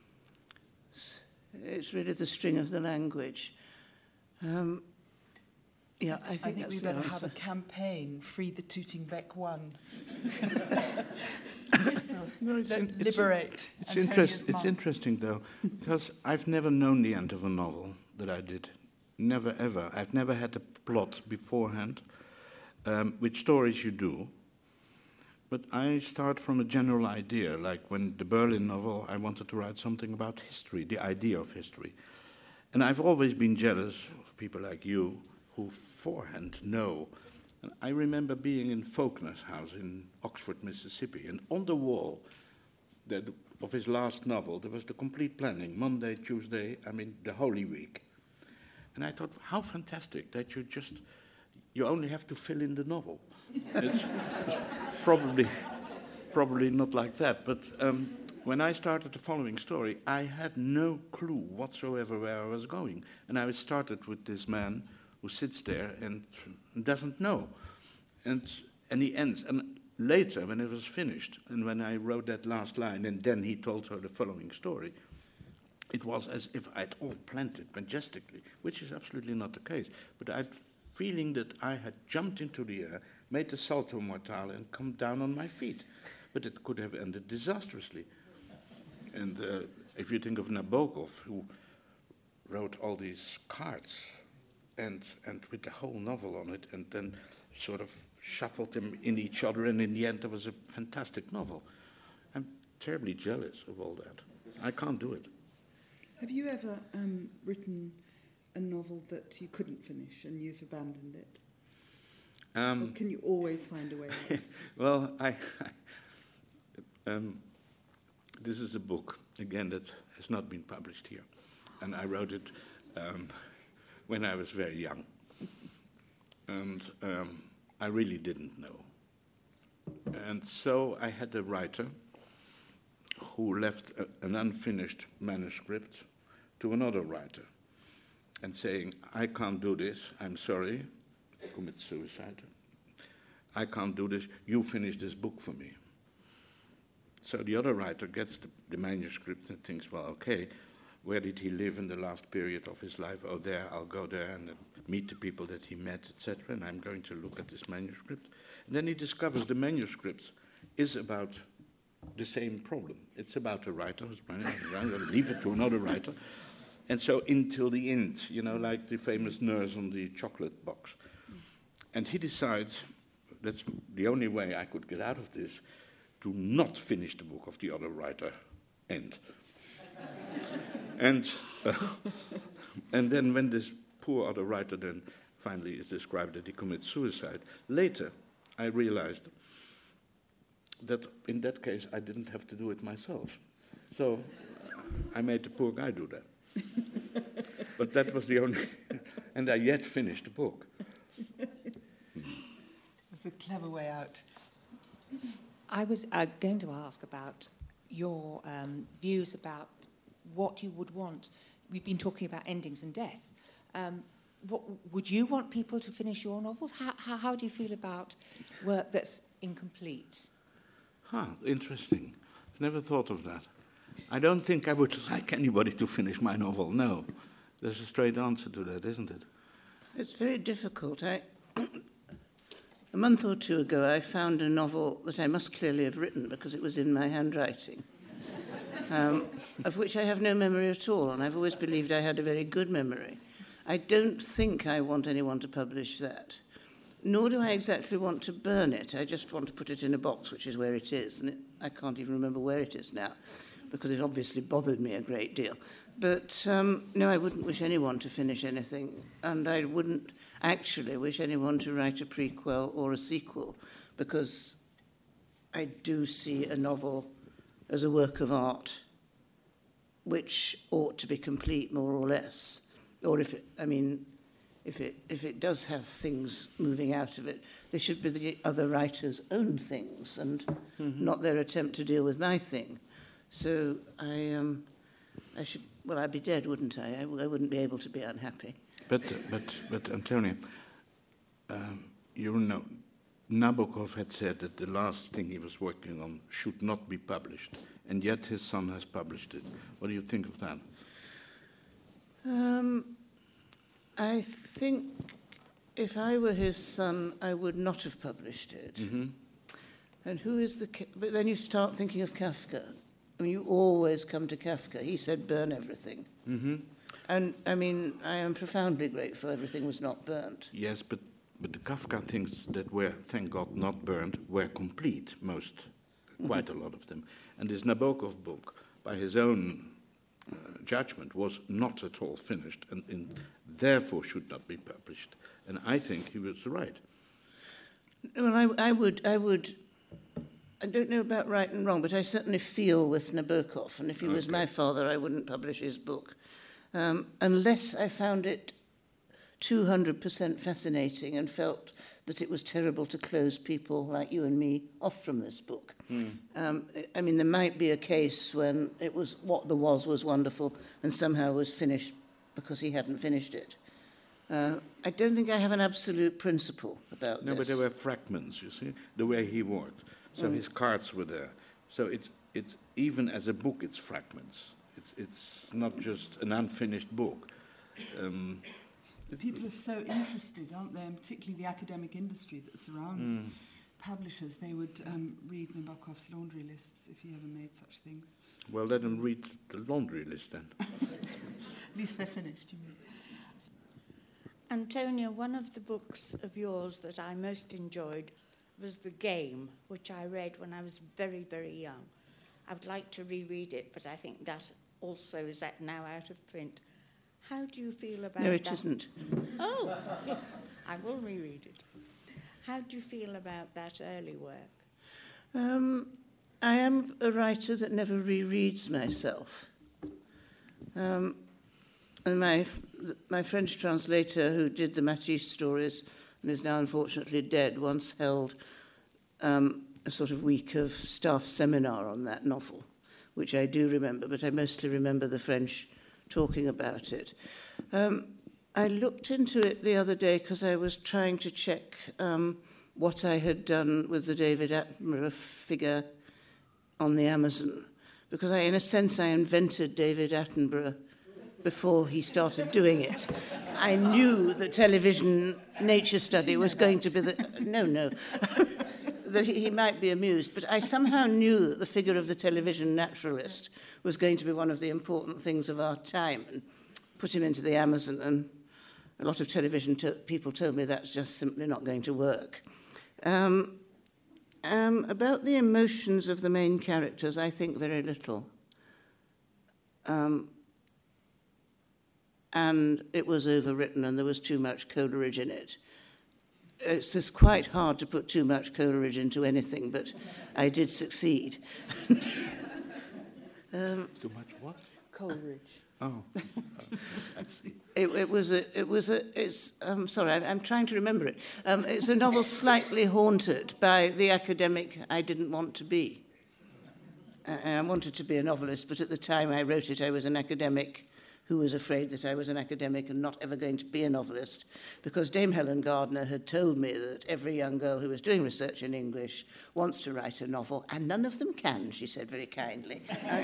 it's really the string of the language. Um, yeah, I think, I think that's we the better answer. have a campaign, Free the Tooting Bec One. No, it's, in, it's, Liberate. it's, interest, it's interesting, though, because I've never known the end of a novel that I did. Never, ever. I've never had a plot beforehand, um, which stories you do. But I start from a general idea, like when the Berlin novel, I wanted to write something about history, the idea of history. And I've always been jealous of people like you, who forehand know. And I remember being in Faulkner's house in Oxford, Mississippi, and on the wall that, of his last novel, there was the complete planning, Monday, Tuesday, I mean, the Holy Week. And I thought, how fantastic that you just, you only have to fill in the novel. It's, it's probably, probably not like that, but um, when I started the following story, I had no clue whatsoever where I was going. And I started with this man who sits there and doesn't know. And, and he ends. And later, when it was finished, and when I wrote that last line, and then he told her the following story, it was as if I'd all planned it majestically, which is absolutely not the case. But I had feeling that I had jumped into the air, made the salto mortale, and come down on my feet. But it could have ended disastrously. And uh, if you think of Nabokov, who wrote all these cards, and and with the whole novel on it, and then sort of shuffled them in each other, and in the end there was a fantastic novel. I'm terribly jealous of all that. I can't do it. Have you ever um, written a novel that you couldn't finish and you've abandoned it? Um, or can you always find a way out? Well, I, I um, this is a book, again, that has not been published here. And I wrote it um, when I was very young. And um, I really didn't know. And so I had a writer who left a, an unfinished manuscript to another writer and saying, I can't do this, I'm sorry, commit suicide. I can't do this, you finish this book for me. So the other writer gets the, the manuscript and thinks, well, okay, where did he live in the last period of his life? Oh, there, I'll go there and uh, meet the people that he met, et cetera, and I'm going to look at this manuscript. And then he discovers the manuscript is about the same problem. It's about a writer who's running around, leave it to another writer. And so until the end, you know, like the famous nurse on the chocolate box. And he decides, that's the only way I could get out of this, to not finish the book of the other writer, end. and, uh, and then when this poor other writer then finally is described that he commits suicide, later I realized that in that case I didn't have to do it myself. So I made the poor guy do that. But that was the only, and I yet finished the book. It's a clever way out. I was uh, going to ask about your um, views about what you would want. We've been talking about endings and death. Um, what, would you want people to finish your novels? How, how, how do you feel about work that's incomplete? Huh, interesting. I've never thought of that. I don't think I would like anybody to finish my novel, no. There's a straight answer to that, isn't it? It's very difficult. I, a month or two ago, I found a novel that I must clearly have written because it was in my handwriting, um, of which I have no memory at all, and I've always believed I had a very good memory. I don't think I want anyone to publish that, nor do I exactly want to burn it. I just want to put it in a box, which is where it is, and it, I can't even remember where it is now, because it obviously bothered me a great deal. But um, no, I wouldn't wish anyone to finish anything, and I wouldn't actually wish anyone to write a prequel or a sequel, because I do see a novel as a work of art which ought to be complete, more or less. Or if it, I mean, if it if it does have things moving out of it, they should be the other writer's own things, and mm-hmm. not their attempt to deal with my thing. So I, um, I should. Well, I'd be dead, wouldn't I? I, w- I wouldn't be able to be unhappy. But, uh, but, but, Antonia, um, you know, Nabokov had said that the last thing he was working on should not be published, and yet his son has published it. What do you think of that? Um, I think if I were his son, I would not have published it. Mm-hmm. And who is the... Ca- but then you start thinking of Kafka. I mean, you always come to Kafka. He said, burn everything. Mm-hmm. And, I mean, I am profoundly grateful everything was not burnt. Yes, but, but the Kafka things that were, thank God, not burned were complete, most, quite mm-hmm. a lot of them. And this Nabokov book, by his own uh, judgment, was not at all finished. And in therefore should not be published. And I think he was right. Well, I, I would, I would, I don't know about right and wrong, but I certainly feel with Nabokov, and if he okay. was my father, I wouldn't publish his book, um, unless I found it two hundred percent fascinating and felt that it was terrible to close people like you and me off from this book. Mm. Um, I mean, there might be a case when it was what there was was wonderful and somehow was finished because he hadn't finished it. Uh, I don't think I have an absolute principle about no, this. No, but there were fragments, you see, the way he worked. So mm. his cards were there. So it's, it's even as a book, it's fragments. It's, it's not just an unfinished book. Um, People are so interested, aren't they, and particularly the academic industry that surrounds mm. publishers. They would um, read Nabokov's laundry lists if he ever made such things. Well, let them read the laundry list then. At least they're finished, you mean. Antonia, one of the books of yours that I most enjoyed was The Game, which I read when I was very, very young. I would like to reread it, but I think that also is now out of print. How do you feel about that? No, it that? isn't. Oh, I will reread it. How do you feel about that early work? Um, I am a writer that never rereads myself. Um, and my my French translator, who did the Matisse stories and is now unfortunately dead, once held um, a sort of week of staff seminar on that novel, which I do remember, but I mostly remember the French talking about it. Um, I looked into it the other day because I was trying to check um, what I had done with the David Attenborough figure on the Amazon, because I, in a sense, I invented David Attenborough before he started doing it. I knew that television nature study was going to be the... No, no. That he might be amused, but I somehow knew that the figure of the television naturalist was going to be one of the important things of our time, and put him into the Amazon, and a lot of television to- people told me that's just simply not going to work. Um, um, about the emotions of the main characters, I think very little. Um, and it was overwritten, and there was too much Coleridge in it. It's just quite hard to put too much Coleridge into anything, but I did succeed. um, too much what? Coleridge. Oh, I see. It, it was a. It was a. It's. I'm sorry. I'm, I'm trying to remember it. Um, it's a novel slightly haunted by the academic I didn't want to be. Uh, I wanted to be a novelist, but at the time I wrote it, I was an academic who was afraid that I was an academic and not ever going to be a novelist, because Dame Helen Gardner had told me that every young girl who was doing research in English wants to write a novel, and none of them can, she said very kindly.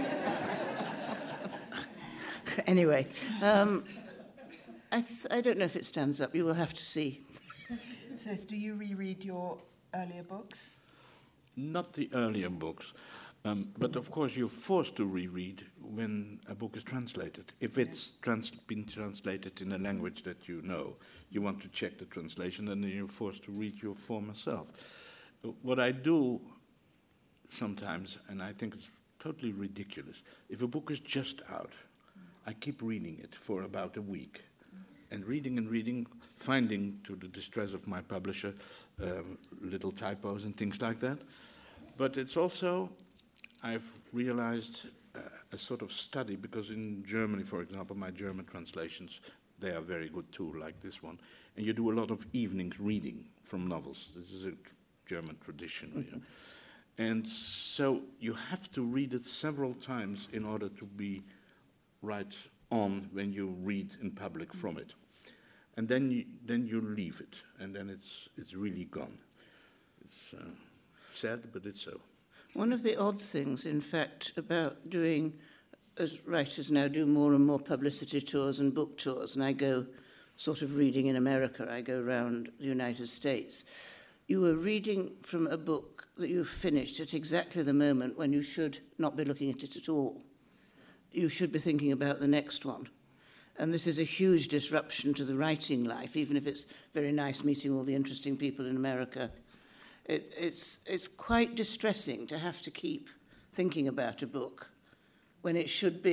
Anyway, um, I, th- I don't know if it stands up. You will have to see. So, do you reread your earlier books? Not the earlier books. Um, but of course, you're forced to reread when a book is translated. If it's trans- been translated in a language that you know, you want to check the translation, and then you're forced to read your former self. What I do sometimes, and I think it's totally ridiculous, if a book is just out, I keep reading it for about a week. And reading and reading, finding, to the distress of my publisher, um, little typos and things like that. But it's also... I've realized uh, a sort of study, because in Germany, for example, my German translations, they are very good too, like this one. And you do a lot of evenings reading from novels. This is a tr- German tradition. Mm-hmm. Yeah. And so you have to read it several times in order to be right on when you read in public from it. And then you, then you leave it, and then it's, it's really gone. It's uh, sad, but it's so. One of the odd things, in fact, about doing, as writers now do more and more publicity tours and book tours, and I go sort of reading in America, I go around the United States, you are reading from a book that you've finished at exactly the moment when you should not be looking at it at all. You should be thinking about the next one. And this is a huge disruption to the writing life, even if it's very nice meeting all the interesting people in America. It, it's, it's quite distressing to have to keep thinking about a book when it should be,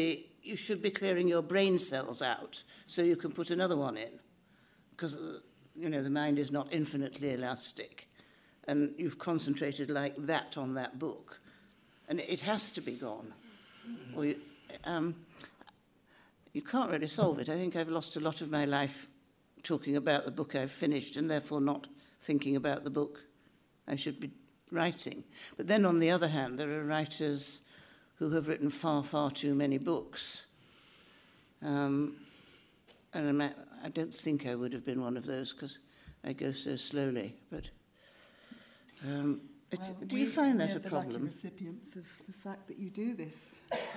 you should be clearing your brain cells out so you can put another one in. Because, uh, you know, the mind is not infinitely elastic. And you've concentrated like that on that book. And it has to be gone. Or you, um, you can't really solve it. I think I've lost a lot of my life talking about the book I've finished and therefore not thinking about the book I should be writing. But then on the other hand, there are writers who have written far, far too many books. Um, and I'm, I don't think I would have been one of those because I go so slowly. But um, it's, Well, do we- you find that we're a the lucky problem? recipients of the fact that you do this.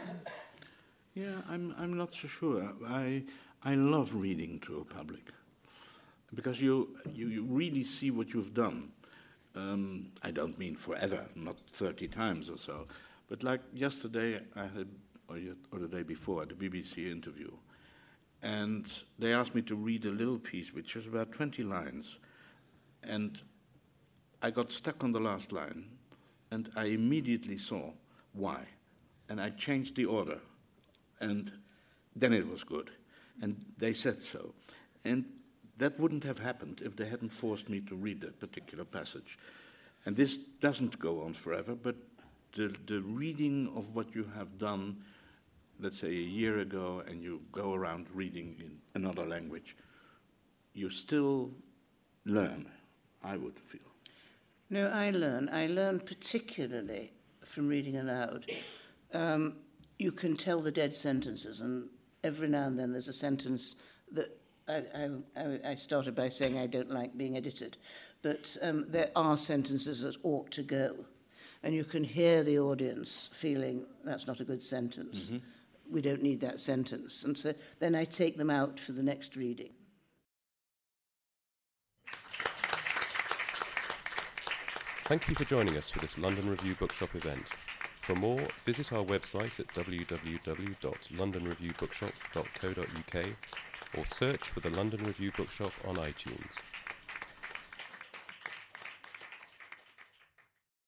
Yeah, I'm, I'm not so sure. I, I love reading to a public because you, you, you really see what you've done. Um, I don't mean forever, not thirty times or so, but like yesterday, I had, or, yet, or the day before, the B B C interview, and they asked me to read a little piece, which was about twenty lines, and I got stuck on the last line, and I immediately saw why, and I changed the order, and then it was good, and they said so, and that wouldn't have happened if they hadn't forced me to read that particular passage. And this doesn't go on forever, but the, the reading of what you have done, let's say a year ago, and you go around reading in another language, you still learn, I would feel. No, I learn. I learn particularly from reading aloud. Um, you can tell the dead sentences, and every now and then there's a sentence that I, I, I started by saying I don't like being edited, but um, there are sentences that ought to go, and you can hear the audience feeling that's not a good sentence. Mm-hmm. We don't need that sentence, and so then I take them out for the next reading. Thank you for joining us for this London Review Bookshop event. For more, visit our website at w w w dot london review bookshop dot co dot u k or search for the London Review Bookshop on iTunes.